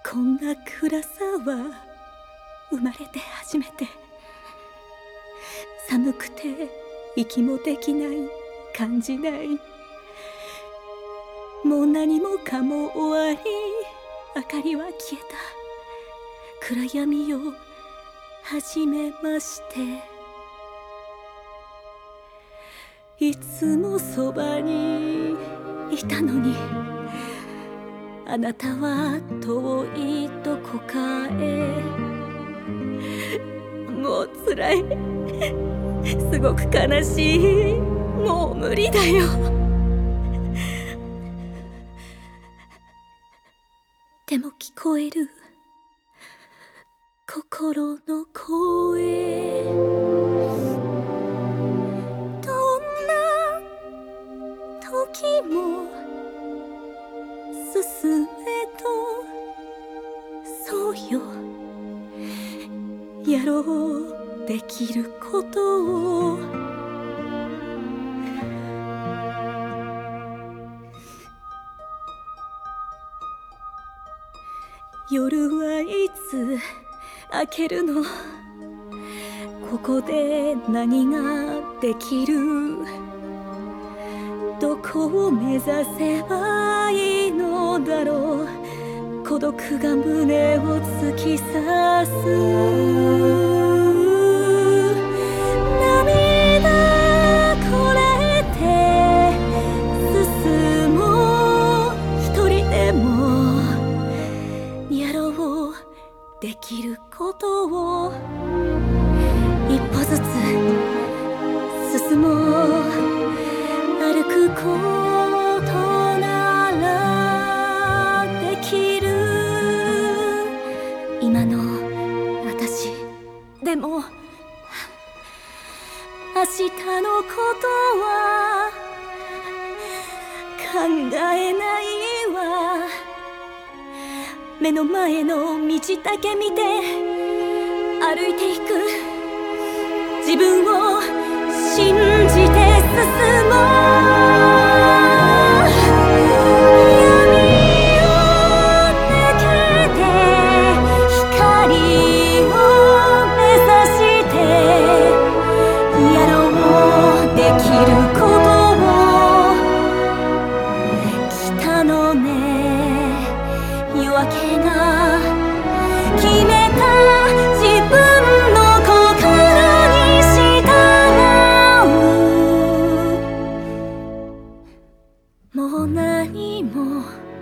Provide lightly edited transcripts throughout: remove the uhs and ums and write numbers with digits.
こんな暗さは生まれて初めて。寒くて息もできない、感じない。もう何もかも終わり、明かりは消えた。暗闇を始めまして、いつもそばにいたのに、あなたは遠いどこかへ。もうつらい、すごく悲しい、もう無理だよ。でも聞こえる心の声、どんな時も進めと、そうよ、やろうできることを。夜はいつ明けるの、ここで何ができる、どこを目指せばいいのだろう。孤独が胸を突き刺す。涙これて進もう、一人でもやろうできることを。一歩ずつ進もう、歩くことならできる。今の私でも明日のことは考えないわ。目の前の道だけ見て歩いていく。自分を信じて進もう。もう何も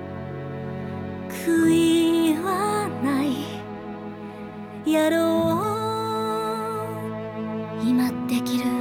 悔いはない。やろう、今できる